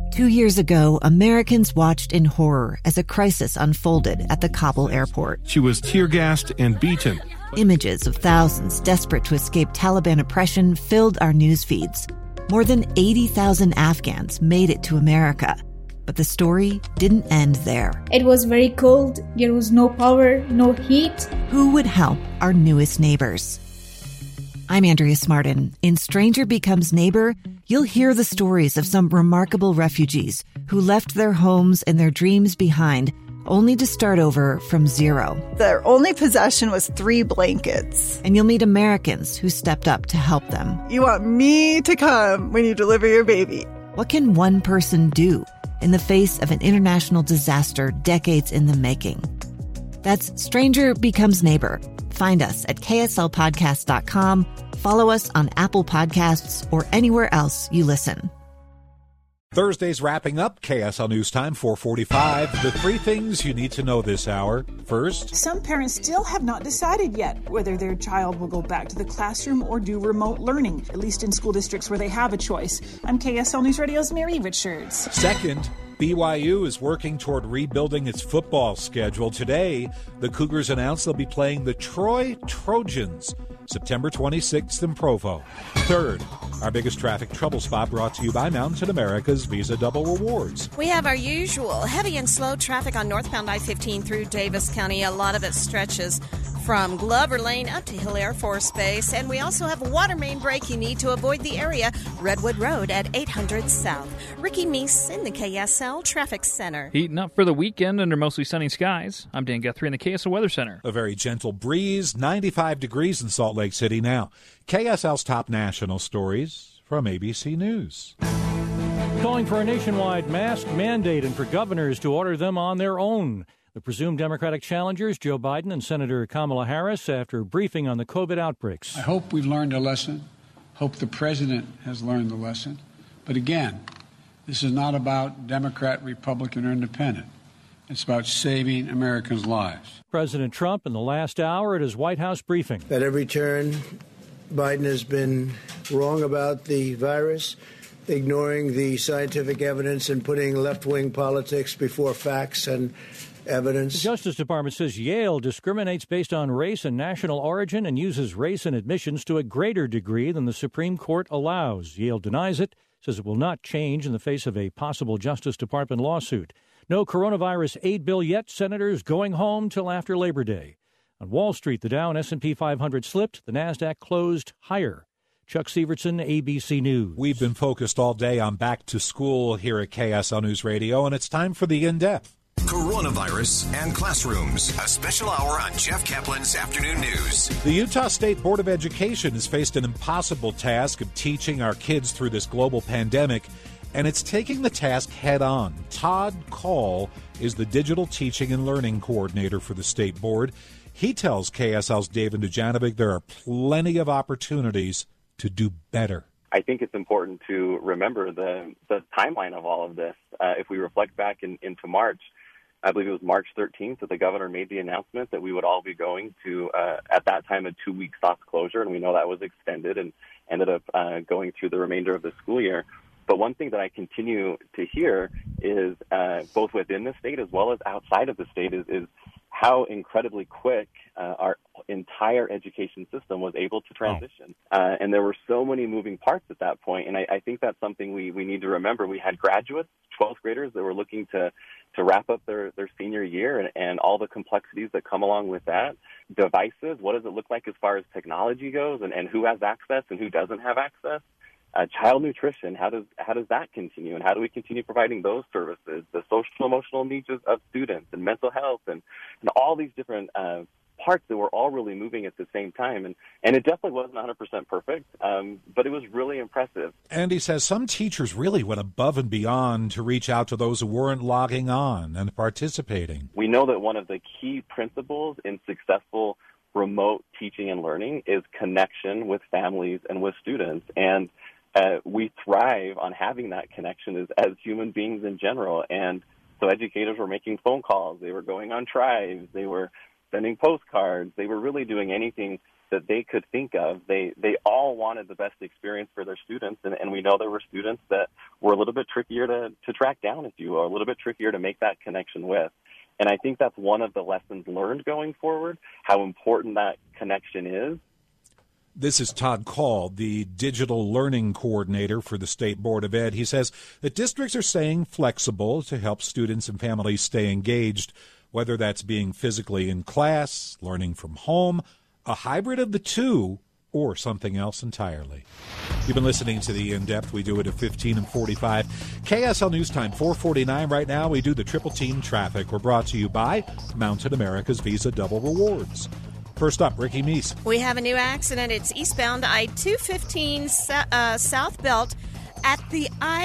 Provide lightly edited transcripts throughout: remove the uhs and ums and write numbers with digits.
2 years ago, Americans watched in horror as a crisis unfolded at the Kabul airport. She was tear-gassed and beaten. Images of thousands desperate to escape Taliban oppression filled our news feeds. More than 80,000 Afghans made it to America. But the story didn't end there. It was very cold. There was no power, no heat. Who would help our newest neighbors? I'm Andrea Smartin. In Stranger Becomes Neighbor, you'll hear the stories of some remarkable refugees who left their homes and their dreams behind, only to start over from zero. Their only possession was 3 blankets. And you'll meet Americans who stepped up to help them. You want me to come when you deliver your baby. What can one person do in the face of an international disaster decades in the making? That's Stranger Becomes Neighbor. Find us at kslpodcast.com. Follow us on Apple Podcasts or anywhere else you listen. Thursday's wrapping up. KSL News Time, 4:45. The 3 things you need to know this hour. First, some parents still have not decided yet whether their child will go back to the classroom or do remote learning, at least in school districts where they have a choice. I'm KSL News Radio's Mary Richards. Second, BYU is working toward rebuilding its football schedule. Today, the Cougars announced they'll be playing the Troy Trojans September 26th in Provo. Third, our biggest traffic trouble spot brought to you by Mountain America's Visa Double Rewards. We have our usual heavy and slow traffic on northbound I-15 through Davis County. A lot of it stretches from Glover Lane up to Hill Air Force Base. And we also have a water main break you need to avoid the area. Redwood Road at 800 South. Ricky Meese in the KSL Traffic Center. Heating up for the weekend under mostly sunny skies. I'm Dan Guthrie in the KSL Weather Center. A very gentle breeze, 95 degrees in Salt Lake City now. KSL's top national stories from ABC News. Calling for a nationwide mask mandate and for governors to order them on their own. The presumed Democratic challengers, Joe Biden and Senator Kamala Harris, after briefing on the COVID outbreaks. I hope we've learned a lesson. Hope the president has learned the lesson. But again, this is not about Democrat, Republican, or Independent. It's about saving Americans' lives. President Trump in the last hour at his White House briefing. At every turn, Biden has been wrong about the virus, ignoring the scientific evidence and putting left-wing politics before facts and evidence. The Justice Department says Yale discriminates based on race and national origin and uses race in admissions to a greater degree than the Supreme Court allows. Yale denies it, says it will not change in the face of a possible Justice Department lawsuit. No coronavirus aid bill yet. Senators going home till after Labor Day. On Wall Street, the Dow and S&P 500 slipped. The NASDAQ closed higher. Chuck Severson, ABC News. We've been focused all day on back to school here at KSL News Radio, and it's time for the In-Depth. Coronavirus and classrooms. A special hour on Jeff Kaplan's Afternoon News. The Utah State Board of Education has faced an impossible task of teaching our kids through this global pandemic, and it's taking the task head on. Todd Call is the Digital Teaching and Learning Coordinator for the State Board. He tells KSL's David Dujanovic there are plenty of opportunities to do better. I think it's important to remember the timeline of all of this. If we reflect back into March, I believe it was March 13th that the governor made the announcement that we would all be going to, at that time, a 2-week soft closure, and we know that was extended and ended up going through the remainder of the school year. But one thing that I continue to hear is, both within the state as well as outside of the state, is how incredibly quick our entire education system was able to transition. And there were so many moving parts at that point, and I think that's something we need to remember. We had graduates, 12th graders, that were looking to wrap up their senior year and all the complexities that come along with that. Devices, what does it look like as far as technology goes, and who has access and who doesn't have access? Child nutrition, how does that continue, and how do we continue providing those services? The social emotional needs of students and mental health and all these different parts that were all really moving at the same time. And it definitely wasn't 100% perfect, but it was really impressive. And he says some teachers really went above and beyond to reach out to those who weren't logging on and participating. We know that one of the key principles in successful remote teaching and learning is connection with families and with students. And we thrive on having that connection as human beings in general. And so educators were making phone calls. They were going on drives. They were sending postcards. They were really doing anything that they could think of. They all wanted the best experience for their students, and we know there were students that were a little bit trickier to track down, if you will, a little bit trickier to make that connection with. And I think that's one of the lessons learned going forward, how important that connection is. This is Todd Call, the digital learning coordinator for the State Board of Ed. He says that districts are staying flexible to help students and families stay engaged, whether that's being physically in class, learning from home, a hybrid of the two, or something else entirely. You've been listening to The In-Depth. We do it at 15 and 45. KSL News Time, 4:49 right now. We do the Triple Team Traffic. We're brought to you by Mountain America's Visa Double Rewards. First up, Ricky Meese. We have a new accident. It's eastbound I-215 South Belt at the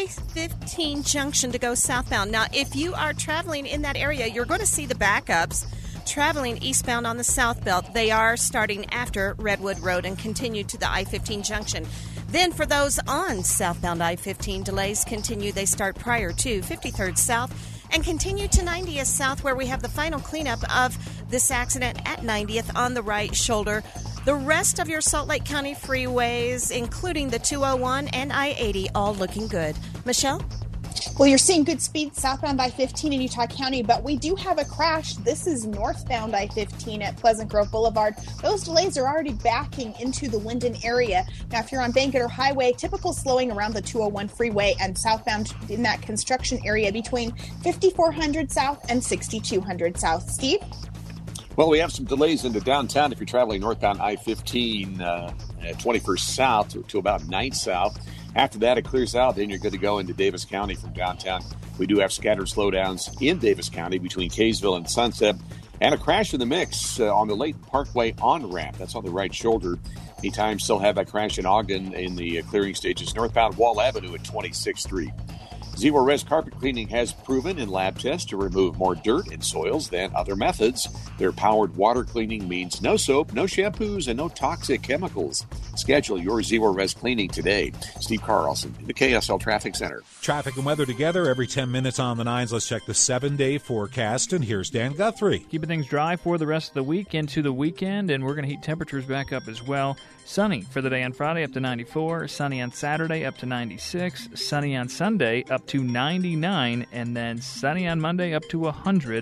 I-15 junction to go southbound. Now, if you are traveling in that area, you're going to see the backups traveling eastbound on the South Belt. They are starting after Redwood Road and continue to the I-15 junction. Then for those on southbound I-15, delays continue. They start prior to 53rd South and continue to 90th South, where we have the final cleanup of this accident at 90th on the right shoulder. The rest of your Salt Lake County freeways, including the 201 and I-80, all looking good. Michelle? Well, you're seeing good speed southbound I-15 in Utah County, but we do have a crash. This is northbound I-15 at Pleasant Grove Boulevard. Those delays are already backing into the Linden area. Now, if you're on Bangerter Highway, typical slowing around the 201 freeway and southbound in that construction area between 5400 South and 6200 South. Steve? Well, we have some delays into downtown if you're traveling northbound I-15 at 21st South to about 9th South. After that, it clears out. Then you're good to go into Davis County from downtown. We do have scattered slowdowns in Davis County between Kaysville and Sunset. And a crash in the mix on the Layton Parkway on-ramp. That's on the right shoulder. Anytime still have that crash in Ogden in the clearing stages. Northbound Wall Avenue at 26th Street. Zero Res carpet cleaning has proven in lab tests to remove more dirt and soils than other methods. Their powered water cleaning means no soap, no shampoos, and no toxic chemicals. Schedule your Zero Res cleaning today. Steve Carlson, the KSL Traffic Center. Traffic and weather together every 10 minutes on the nines. Let's check the 7-day forecast, and here's Dan Guthrie. Keeping things dry for the rest of the week into the weekend, and we're going to heat temperatures back up as well. Sunny for the day on Friday up to 94, sunny on Saturday up to 96, sunny on Sunday up to 99, and then sunny on Monday up to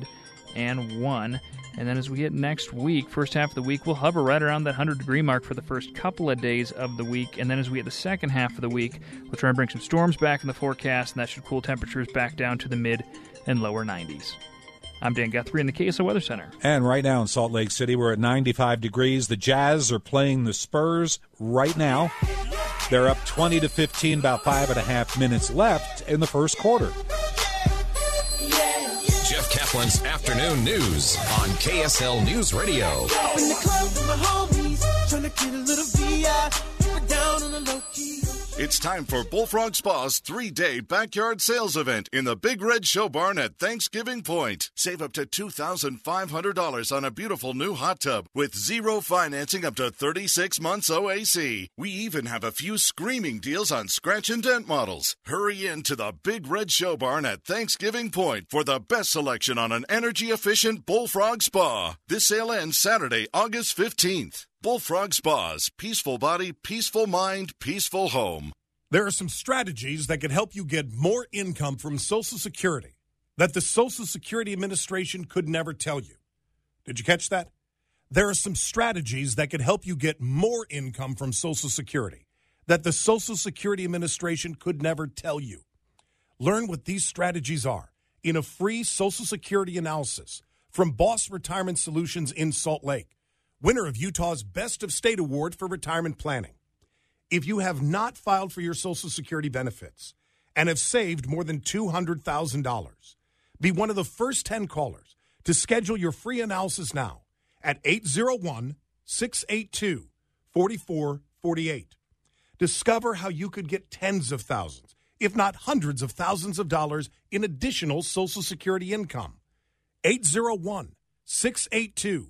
101. And then as we hit next week, first half of the week, we'll hover right around that 100-degree mark for the first couple of days of the week. And then as we hit the second half of the week, we'll try and bring some storms back in the forecast, and that should cool temperatures back down to the mid and lower 90s. I'm Dan Guthrie in the KSL Weather Center. And right now in Salt Lake City, we're at 95 degrees. The Jazz are playing the Spurs right now. They're up 20-15, about 5.5 minutes left in the first quarter. Jeff Kaplan's Afternoon News on KSL News Radio. Up in the club with my homies, trying to get a little VI, keep it down on the low key. It's time for Bullfrog Spa's 3-day backyard sales event in the Big Red Show Barn at Thanksgiving Point. Save up to $2,500 on a beautiful new hot tub with zero financing up to 36 months OAC. We even have a few screaming deals on scratch and dent models. Hurry in to the Big Red Show Barn at Thanksgiving Point for the best selection on an energy-efficient Bullfrog Spa. This sale ends Saturday, August 15th. Bullfrog Spas, peaceful body, peaceful mind, peaceful home. There are some strategies that can help you get more income from Social Security that the Social Security Administration could never tell you. Did you catch that? There are some strategies that could help you get more income from Social Security that the Social Security Administration could never tell you. Learn what these strategies are in a free Social Security analysis from Boss Retirement Solutions in Salt Lake, winner of Utah's Best of State Award for Retirement Planning. If you have not filed for your Social Security benefits and have saved more than $200,000, be one of the first 10 callers to schedule your free analysis now at 801-682-4448. Discover how you could get tens of thousands, if not hundreds of thousands of dollars in additional Social Security income. 801-682-4448.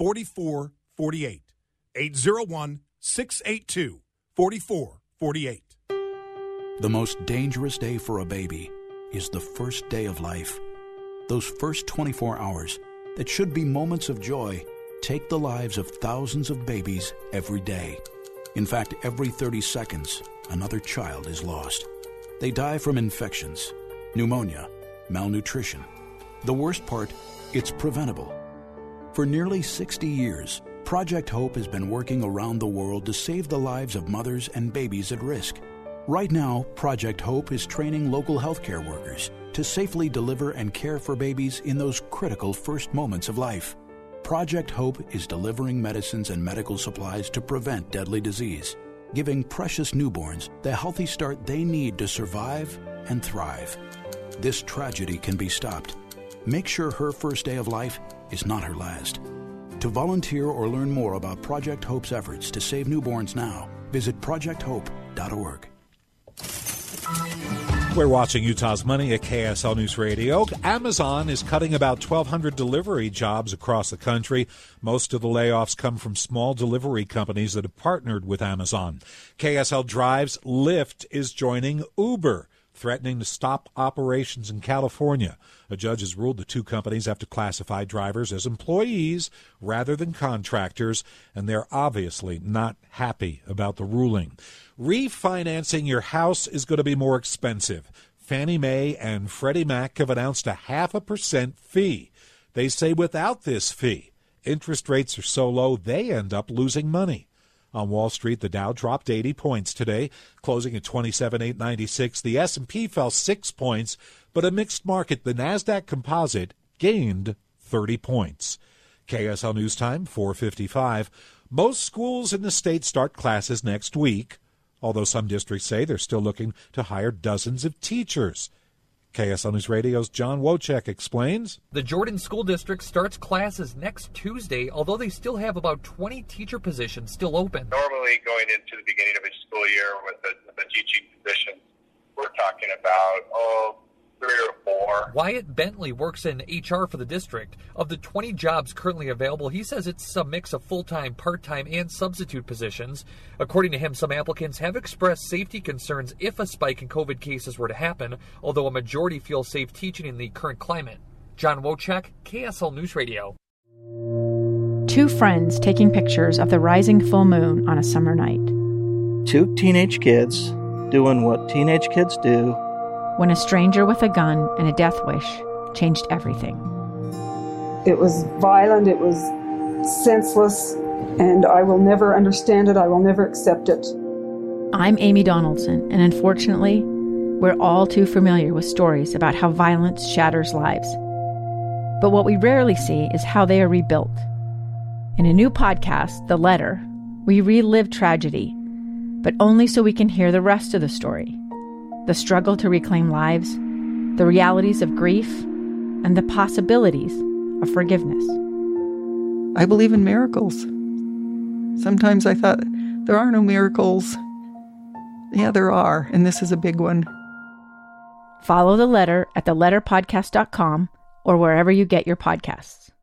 801-682-4448. The most dangerous day for a baby is the first day of life. Those first 24 hours that should be moments of joy take the lives of thousands of babies every day. In fact, every 30 seconds, another child is lost. They die from infections, pneumonia, malnutrition. The worst part, it's preventable. For nearly 60 years, Project Hope has been working around the world to save the lives of mothers and babies at risk. Right now, Project Hope is training local healthcare workers to safely deliver and care for babies in those critical first moments of life. Project Hope is delivering medicines and medical supplies to prevent deadly disease, giving precious newborns the healthy start they need to survive and thrive. This tragedy can be stopped. Make sure her first day of life is not her last. To volunteer or learn more about Project Hope's efforts to save newborns now, visit projecthope.org. We're watching Utah's Money at KSL News Radio. Amazon is cutting about 1,200 delivery jobs across the country. Most of the layoffs come from small delivery companies that have partnered with Amazon. KSL Drive's Lyft is joining Uber, threatening to stop operations in California. A judge has ruled the two companies have to classify drivers as employees rather than contractors, and they're obviously not happy about the ruling. Refinancing your house is going to be more expensive. Fannie Mae and Freddie Mac have announced a 0.5% fee. They say without this fee, interest rates are so low they end up losing money. On Wall Street, the Dow dropped 80 points today, closing at 27,896. The S&P fell 6 points, but a mixed market. The Nasdaq Composite gained 30 points. KSL News Time, 4:55. Most schools in the state start classes next week, although some districts say they're still looking to hire dozens of teachers. KSL News Radio's John Wojcik explains. The Jordan School District starts classes next Tuesday, although they still have about 20 teacher positions still open. Normally going into the beginning of a school year with the teaching position, we're talking about, 3 or 4. Wyatt Bentley works in HR for the district. Of the 20 jobs currently available, he says it's a mix of full-time, part-time, and substitute positions. According to him, some applicants have expressed safety concerns if a spike in COVID cases were to happen, although a majority feel safe teaching in the current climate. John Wojcik, KSL News Radio. Two friends taking pictures of the rising full moon on a summer night. Two teenage kids doing what teenage kids do. When a stranger with a gun and a death wish changed everything. It was violent, it was senseless, and I will never understand it, I will never accept it. I'm Amy Donaldson, and unfortunately, we're all too familiar with stories about how violence shatters lives. But what we rarely see is how they are rebuilt. In a new podcast, The Letter, we relive tragedy, but only so we can hear the rest of the story. The struggle to reclaim lives, the realities of grief, and the possibilities of forgiveness. I believe in miracles. Sometimes I thought, there are no miracles. Yeah, there are, and this is a big one. Follow The Letter at theletterpodcast.com or wherever you get your podcasts.